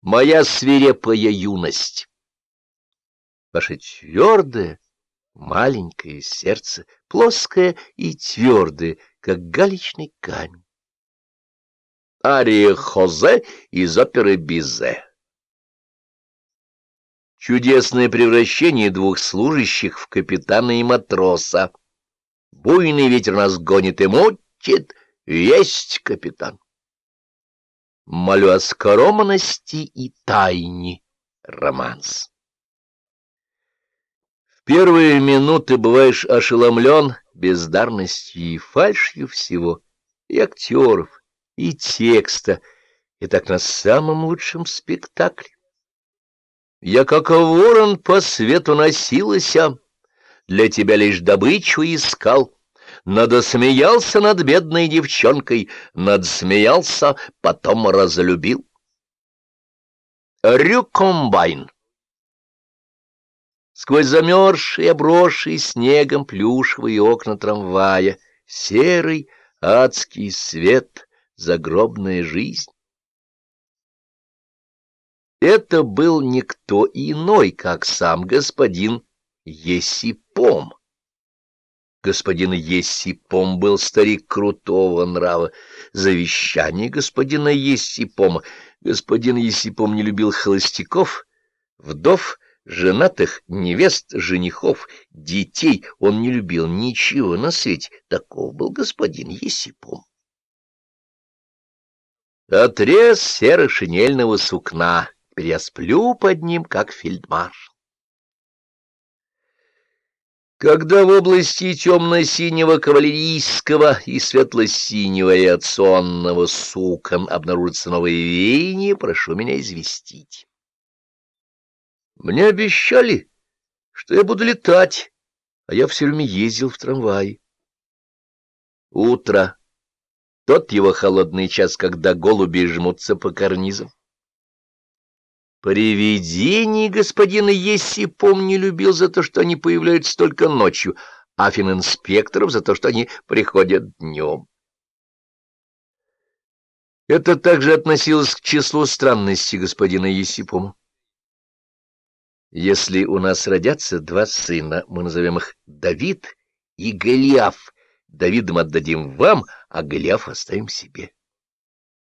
Моя свирепая юность. Ваше твердое, маленькое сердце, плоское и твердое, как галечный камень. Ария Хозе из оперы Бизе. Чудесное превращение двух служащих в капитана и матроса. Буйный ветер нас гонит и мучит, есть капитан. Молю о скоромности и тайне. Романс. В первые минуты бываешь ошеломлен бездарностью и фальшью всего, и актеров, и текста, и так на самом лучшем спектакле. Я, как ворон, по свету носилася, для тебя лишь добычу искал. Надосмеялся над бедной девчонкой, надсмеялся, потом разлюбил. Рюкомбайн. Сквозь замерзшие, обросшие снегом плюшевые окна трамвая, серый адский свет, загробная жизнь. Это был никто иной, как сам господин Есипом. Господин Есипом был старик крутого нрава. Завещание господина Есипома. Господин Есипом не любил холостяков, вдов, женатых, невест, женихов, детей. Он не любил ничего на свете. Таков был господин Есипом. Отрез серо-шинельного сукна. Теперь я сплю под ним, как фельдмаршал. Когда в области темно-синего кавалерийского и светло-синего авиационного сукон обнаружатся новые веяния, прошу меня известить. Мне обещали, что я буду летать, а я все время ездил в трамвае. Утро. Тот его холодный час, когда голуби жмутся по карнизам. Привидений господин Есипом не любил за то, что они появляются только ночью, а фининспекторов за то, что они приходят днем. Это также относилось к числу странностей господина Есипома. Если у нас родятся два сына, мы назовем их Давид и Голиаф. Давида мы отдадим вам, а Голиаф оставим себе.